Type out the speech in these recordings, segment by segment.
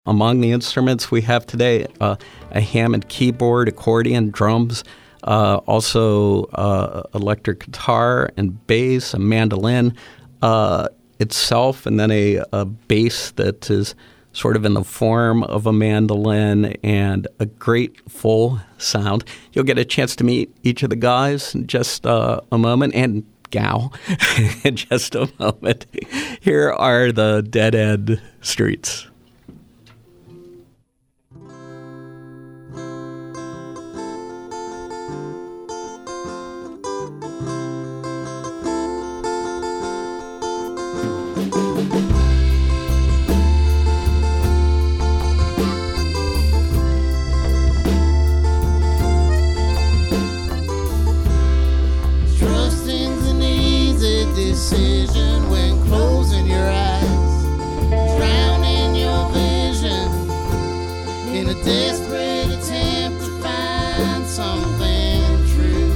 Among the instruments we have today, a Hammond keyboard, accordion, drums, also electric guitar and bass, a mandolin itself, and then a bass that is sort of in the form of a mandolin, and a great full sound. You'll get a chance to meet each of the guys in just a moment, and gal in just a moment. Here are the Dead End Streets. Decision when closing your eyes, drowning your vision in a desperate attempt to find something true.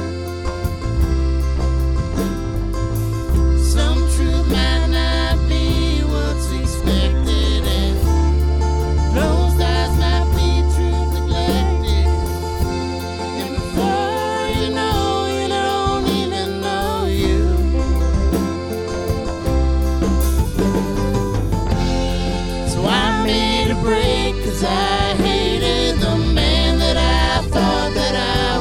Some truth might not be what's expected, and closed eyes might be truth neglected. And before you know, you don't even know you. Break, 'cause I hated the man that I thought that I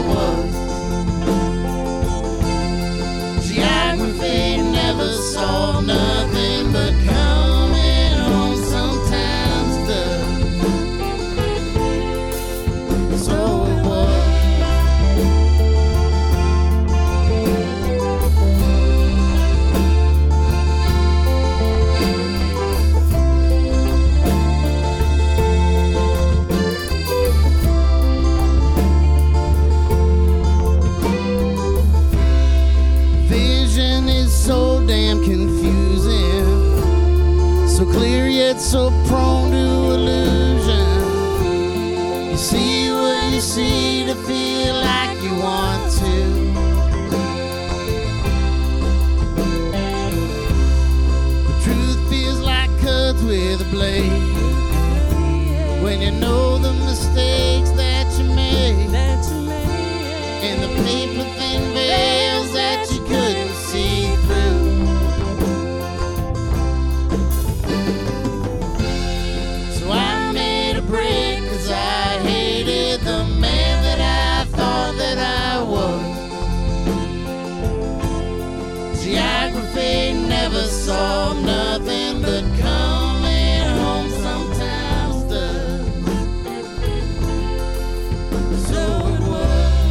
was. Geography never saw nothing but coming home sometimes does. So it was. So damn confusing, so clear yet so prone to illusion. You see what you see to feel like you want to. The truth feels like cuts with a blade when you know the mistakes that you made, and the paper thin veils that you couldn't see through. So I made a break, 'cause I hated the man that I thought that I was. Geography never saw nothing but coming home sometimes does. So it was.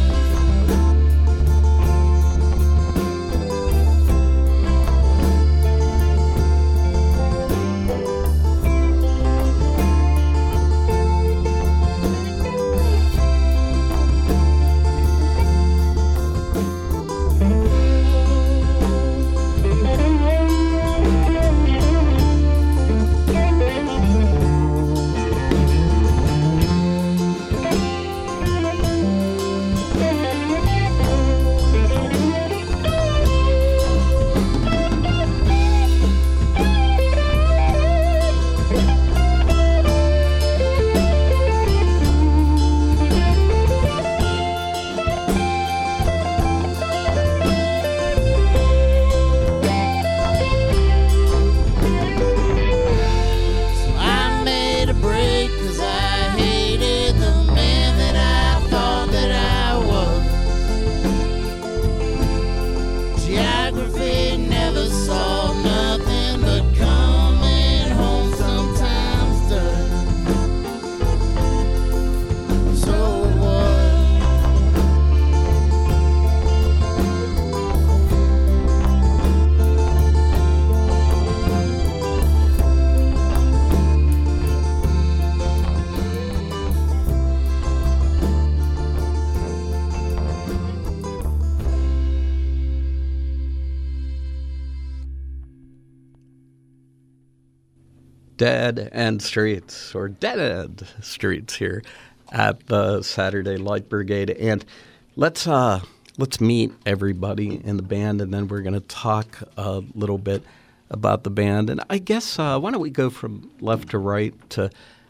Dead End Streets, or Dead End Streets, here at the Saturday Light Brigade. And let's meet everybody in the band, and then we're going to talk a little bit about the band. And I guess why don't we go from left to right to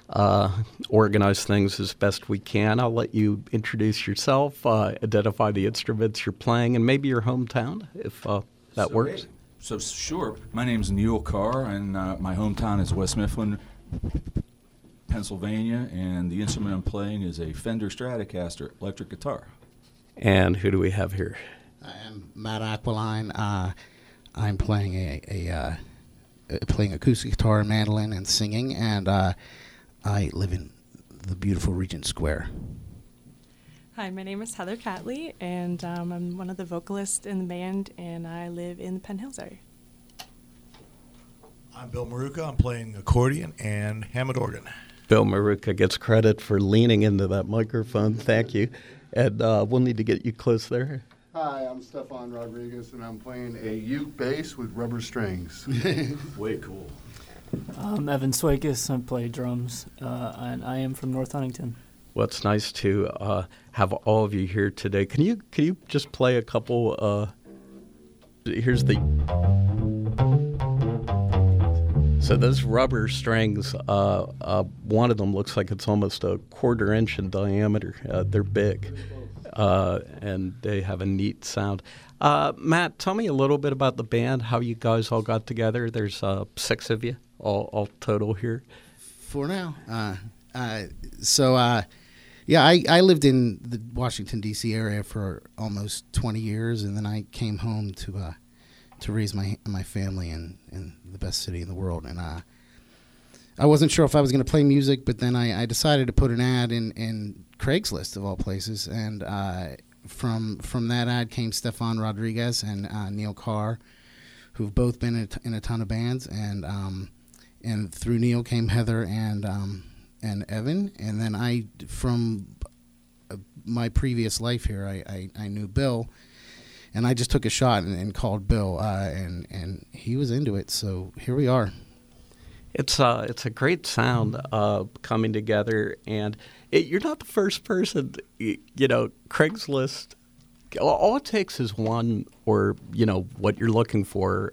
organize things as best we can. I'll let you introduce yourself, identify the instruments you're playing, and maybe your hometown, if that works. So sure. My name's Neil Carr, and my hometown is West Mifflin, Pennsylvania, and the instrument I'm playing is a Fender Stratocaster electric guitar. And who do we have here? I'm Matt Aquiline. I'm playing playing acoustic guitar, mandolin, and singing, and I live in the beautiful Regent Square. Hi, my name is Heather Catley, and I'm one of the vocalists in the band, and I live in the Penn Hills area. I'm Bill Maruca. I'm playing accordion and Hammond organ. Bill Maruca gets credit for leaning into that microphone. Thank you. And we'll need to get you close there. Hi, I'm Stefan Rodriguez, and I'm playing a uke bass with rubber strings. Way cool. I'm Evan Swakis. I play drums, and I am from North Huntington. Well, it's nice to have all of you here today. Can you just play a couple? Here's the. So those rubber strings, one of them looks like it's almost a 1/4 inch in diameter. They're big, and they have a neat sound. Matt, tell me a little bit about the band, how you guys all got together. There's 6 of you, all total here. For now. I lived in the Washington, D.C. area for almost 20 years, and then I came home to raise my family in the best city in the world. And I wasn't sure if I was going to play music, but then I decided to put an ad in Craigslist, of all places. And from that ad came Stefan Rodriguez and Neil Carr, who've both been in a ton of bands. And through Neil came Heather and Evan. And then from my previous life here, I knew Bill. And I just took a shot and called Bill, and he was into it. So here we are. It's a great sound coming together, and you're not the first person. Craigslist. All it takes is one, or what you're looking for.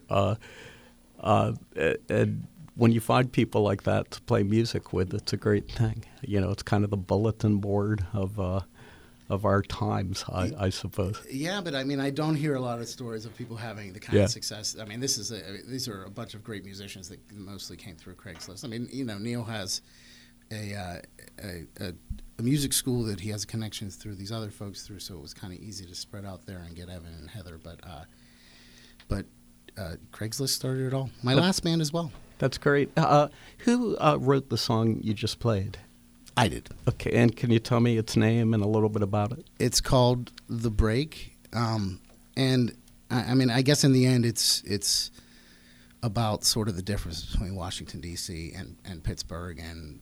And when you find people like that to play music with, it's a great thing. It's kind of the bulletin board of our times, I suppose. Yeah, but I don't hear a lot of stories of people having the kind of success. These are a bunch of great musicians that mostly came through Craigslist. Neil has a music school that he has connections through these other folks through, so it was kind of easy to spread out there and get Evan and Heather. But Craigslist started it all. My last band as well. That's great. Who wrote the song you just played? I did. Okay, and can you tell me its name and a little bit about it? It's called The Break, and I guess in the end it's about sort of the difference between Washington D.C. and Pittsburgh, and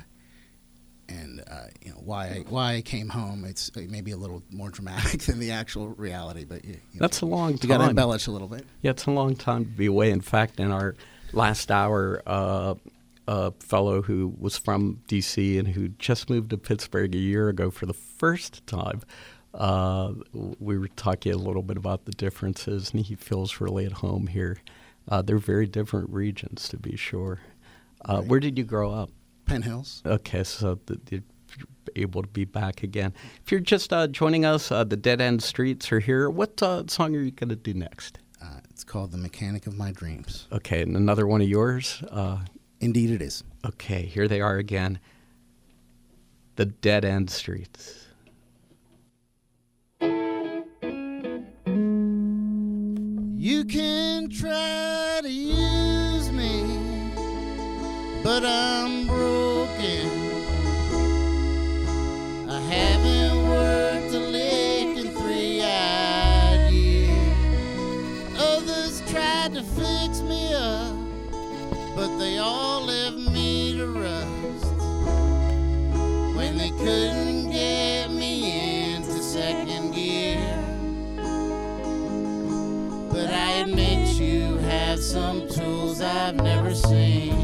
why I came home. It's maybe a little more dramatic than the actual reality, but that's a long time. You got to embellish a little bit. Yeah, it's a long time to be away. In fact, in our last hour, a fellow who was from D.C. and who just moved to Pittsburgh a year ago for the first time, we were talking a little bit about the differences, and he feels really at home here. They're very different regions, to be sure. Right. Where did you grow up? Penn Hills. Okay, so you're able to be back again. If you're just joining us, the Dead End Streets are here. What song are you going to do next? It's called The Mechanic of My Dreams. Okay, and another one of yours? Indeed it is. Okay, here they are again. The Dead End Streets. You can try to use me, but I'm broken. I haven't worked a lick in 3 years. Others tried to fix me up, but they all left me to rust when they couldn't get me into second gear. But I admit you have some tools I've never seen,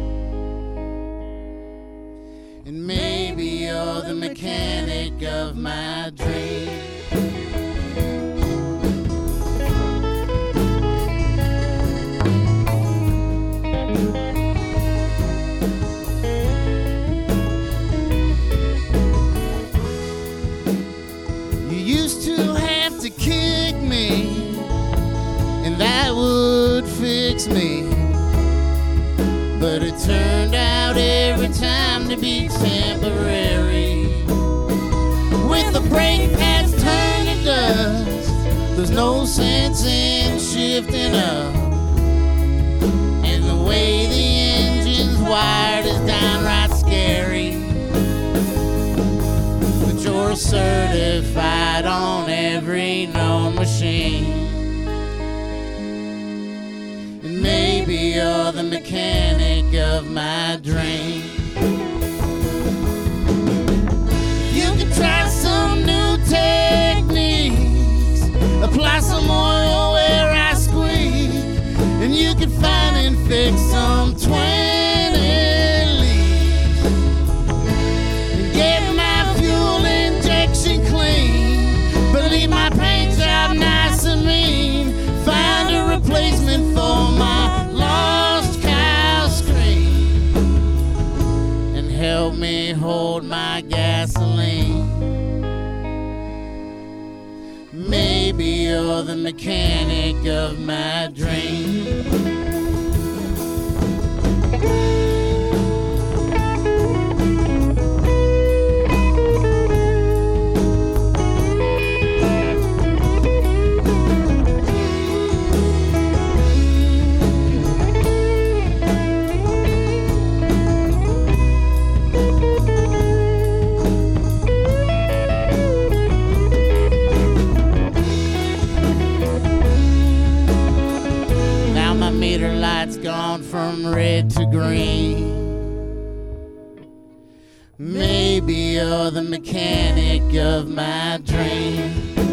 and maybe you're the mechanic of my dreams. fix me, but it turned out every time to be temporary. With the brake pads turned to dust, there's no sense in shifting up, and the way the engine's wired is downright scary. But you're certified on every known machine, and maybe you're the mechanic of my dream. You could try some new techniques, apply some oil where I squeak, and you could find and fix some 20 leaks, and get my fuel injection clean, but leave my paint job nice and mean. Find a replacement for my lost cow screen, and help me hold my gasoline. Maybe you're the mechanic of my dream. Meter light's gone from red to green. Maybe you're the mechanic of my dream.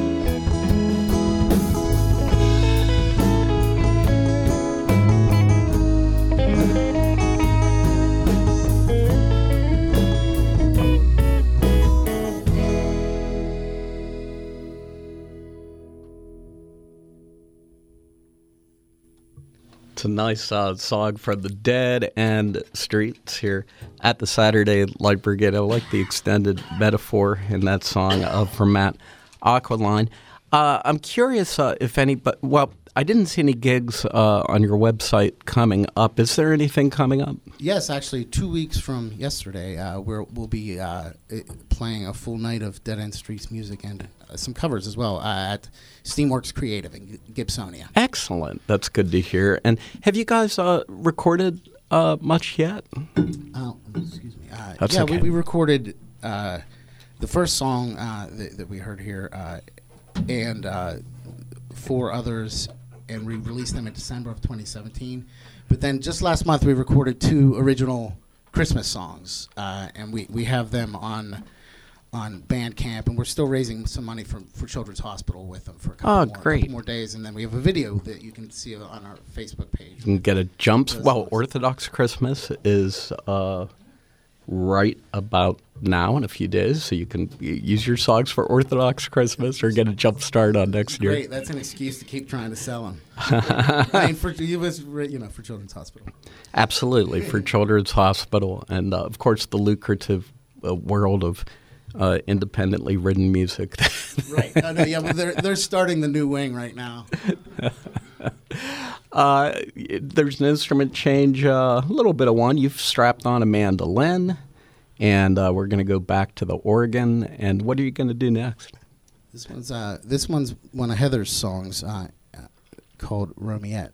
It's a nice song from the Dead and Streets here at the Saturday Light Brigade. I like the extended metaphor in that song from Matt Aqualine. I'm curious if any, but well, I didn't see any gigs on your website coming up. Is there anything coming up? Yes, actually, 2 weeks from yesterday, we'll be playing a full night of Dead End Streets music and some covers as well at Steamworks Creative in Gibsonia. Excellent. That's good to hear. And have you guys recorded much yet? Oh, excuse me. That's yeah, okay. we recorded the first song that we heard here and 4 others, and we released them in December of 2017. But then just last month we recorded 2 original Christmas songs, and we have them on Bandcamp, and we're still raising some money for Children's Hospital with them for a couple more days, and then we have a video that you can see on our Facebook page. You can get a jump. Well, Orthodox Christmas is right about now in a few days, so you can use your songs for Orthodox Christmas or get a jump start on next year. Great, that's an excuse to keep trying to sell them. I mean, for Children's Hospital. Absolutely, for Children's Hospital, and of course the lucrative world of independently written music. Right. They're starting the new wing right now. There's an instrument change, a little bit of one. You've strapped on a mandolin, and we're going to go back to the organ. And what are you going to do next? This one's one of Heather's songs called Romiette.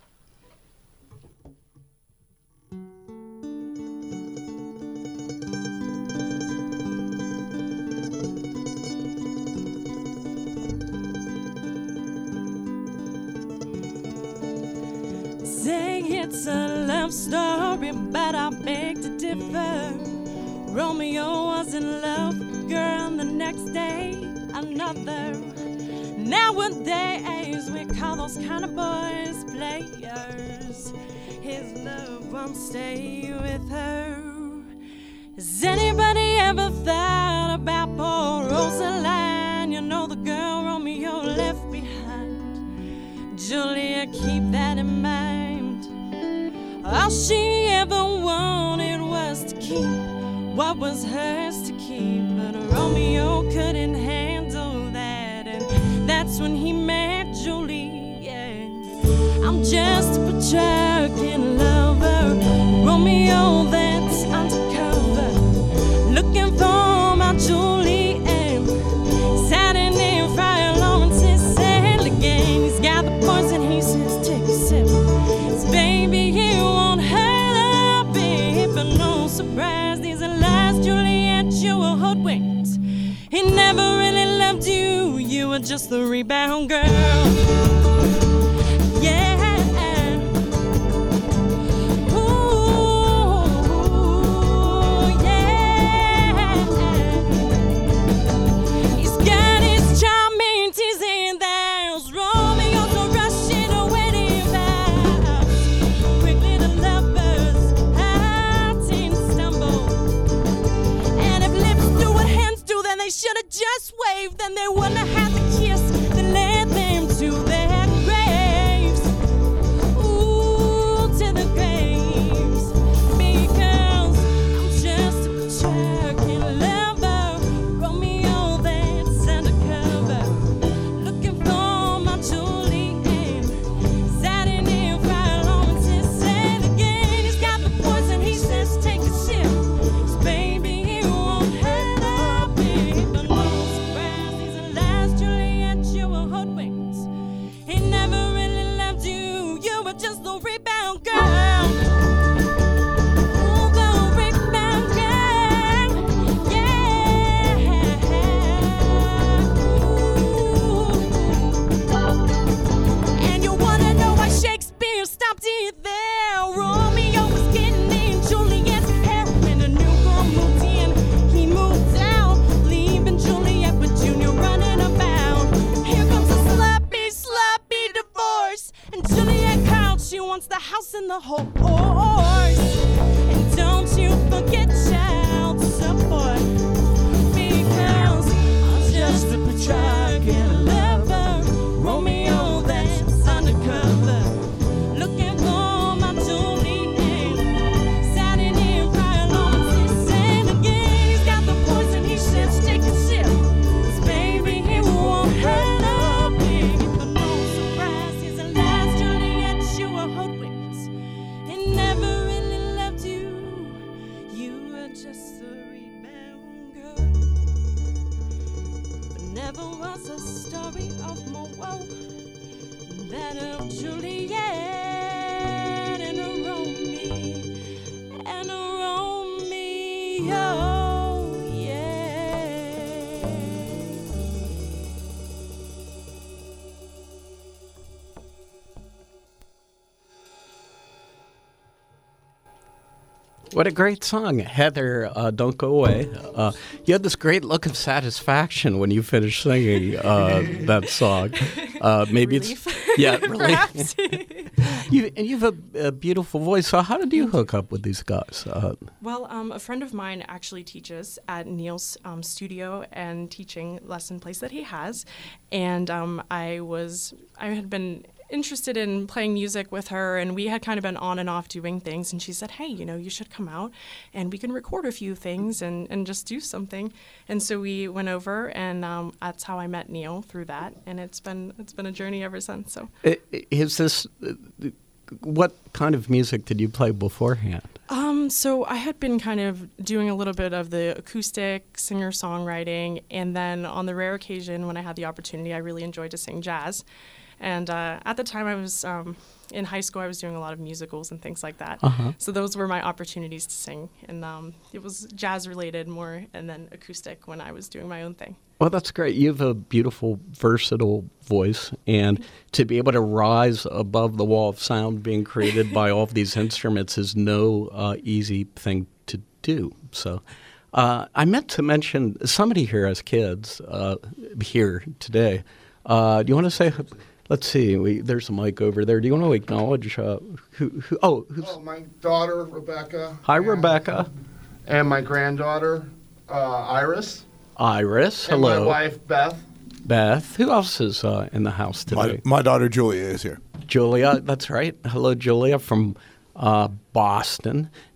Saying it's a love story, but I beg to differ. Romeo was in love with a girl, the next day another. Nowadays we call those kind of boys players. His love won't stay with her. Has anybody ever thought about poor Rosaline? You know the girl Romeo left behind. Julia, keep that in mind. All she ever wanted was to keep what was hers to keep, but Romeo couldn't handle that, and that's when he met Juliet. I'm just a Pachucan lover, Romeo that's undercover, looking for my Julianne. Saturday Night Friday, Lawrence is sailing again. He's got the poison, he says, take a sip. Says, baby, he won't hurt a bit, but no surprise, these are lies, Juliet, you were hoodwinked. He never really loved you, you were just the rebound girl. Yeah. Ooh, yeah. He's got his charming teasing those Romeo's are rushing away to vows. Quickly the lovers hearting stumble. And if lips do what hands do, then they should have just waved. Then they wouldn't have had the kiss that led them to their graves. Ooh, to the graves. Because I'm just a Pachucan lover, Romeo that's undercover, looking for my Julianne. Saturday Night Friday, Lawrence is sad again. He's got the poison, he says, take a sip. His baby, he won't hurt a bit, but no surprise, these are lies, Juliet, you were hoodwinked. He never really loved you, you were just the rebound girl. Ooh, the rebound girl, yeah. Ooh. And you wanna know why Shakespeare stopped it there? Romeo was getting in Juliet's hair when a new girl moved in. He moved out, leaving Juliet with Junior running about. Here comes a sloppy, sloppy divorce. And Juliet called, she wants the house and the horse. And don't you forget child support. Because I'm just a Pachucan lover, Romeo that's undercover, looking for my Julianne. Saturday Night Friday, Lawrence is saying again. He's got the poison, he says, take a sip. His baby, he won't hurt a bit, but no surprise, he's a last Juliet, you were hoodwinked. He never really loved you, you were just a rebound girl. But never was a story of more woe than that of Juliet and a Romeo, and a Romeo, yeah. What a great song, Heather. Don't go away. You had this great look of satisfaction when you finished singing that song. Maybe Relief. Yeah, relief. Perhaps. You have a beautiful voice. So how did you hook up with these guys? Well, a friend of mine actually teaches at Neil's studio and teaching lesson place that he has, and I had been interested in playing music with her, and we had kind of been on and off doing things, and she said, hey, you should come out and we can record a few things and just do something. And so we went over, and that's how I met Neil, through that, and it's been a journey ever since. So Is this what kind of music did you play beforehand? So I had been kind of doing a little bit of the acoustic singer-songwriting, and then on the rare occasion when I had the opportunity, I really enjoyed to sing jazz. And at the time I was in high school, I was doing a lot of musicals and things like that. Uh-huh. So those were my opportunities to sing. And it was jazz-related more, and then acoustic when I was doing my own thing. Well, that's great. You have a beautiful, versatile voice, and to be able to rise above the wall of sound being created by all of these instruments is no easy thing to do. So I meant to mention somebody here has kids here today. Do you want to say... Let's see. There's a mic over there. Do you want to acknowledge who's? Oh, my daughter, Rebecca. Hi, Rebecca. And my granddaughter, Iris. Iris. And Hello. my wife, Beth. Beth. Who else is in the house today? My daughter Julia is here. Julia. That's right. Hello, Julia from Boston.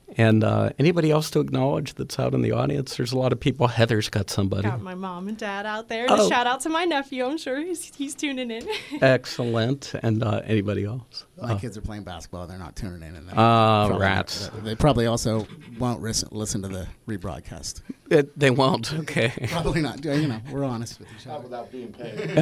And anybody else to acknowledge that's out in the audience? There's a lot of people. Heather's got somebody. Got my mom and dad out there. And a shout out to my nephew. I'm sure he's tuning in. Excellent. And anybody else? My kids are playing basketball. They're not tuning in. Rats. They probably also won't listen to the rebroadcast. They won't. Okay. Probably not. You know, we're honest with each other. Not without being paid.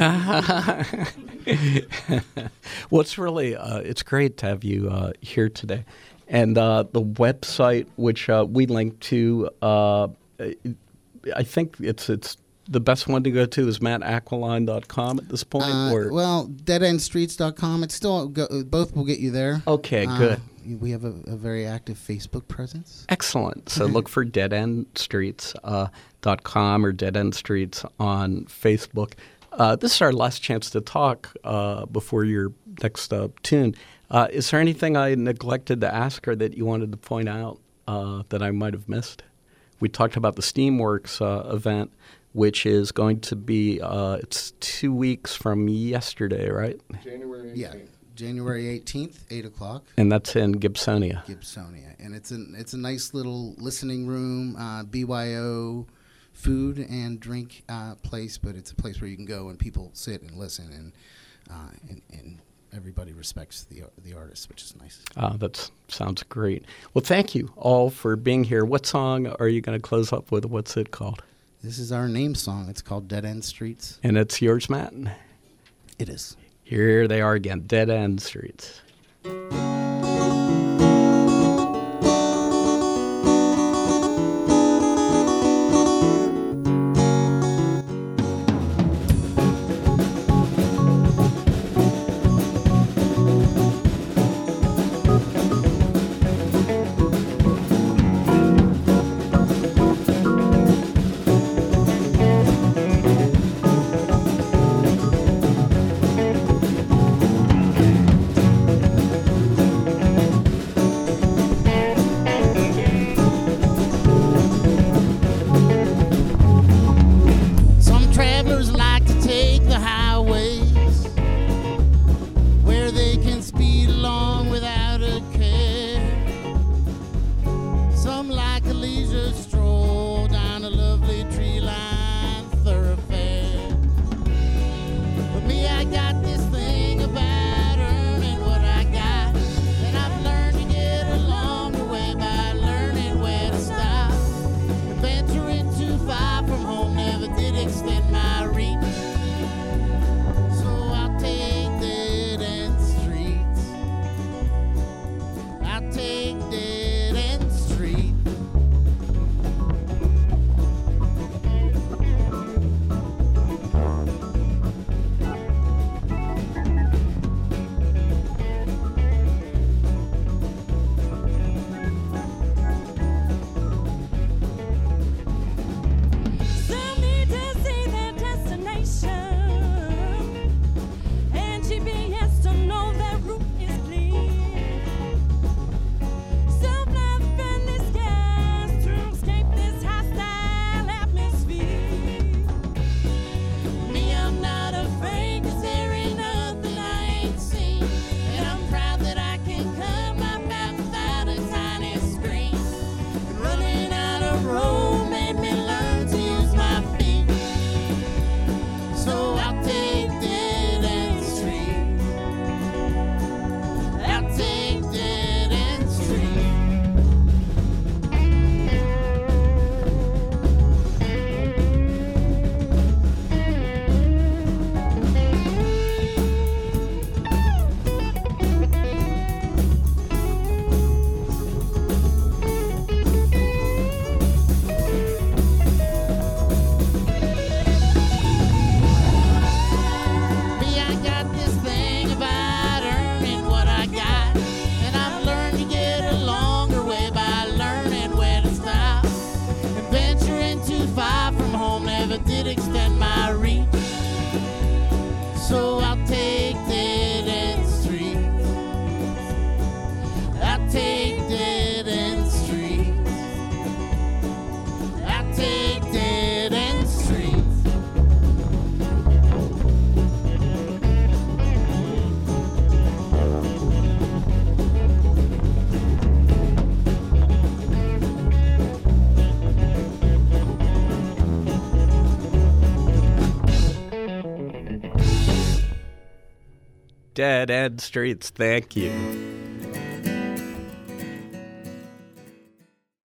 Well, it's great to have you here today. And the website, which we link to, I think it's the best one to go to is mattaquiline.com at this point? Well, deadendstreets.com. It's still both will get you there. Okay, good. We have a very active Facebook presence. Excellent. So look for deadendstreets.com or Dead End Streets on Facebook. This is our last chance to talk before your next tune. Is there anything I neglected to ask or that you wanted to point out that I might have missed? We talked about the Steamworks event, which is going to be, it's 2 weeks from yesterday, right? January 18th. Yeah, January 18th, 8 o'clock. And that's in Gibsonia. And it's a nice little listening room, BYO food and drink place, but it's a place where you can go and people sit and listen and everybody respects the artist, which is nice. That sounds great. Well, thank you all for being here. What song are you going to close up with? What's it called? This is our name song. It's called Dead End Streets. And it's yours, Matt? It is. Here they are again, Dead End Streets. Dead End Streets, thank you.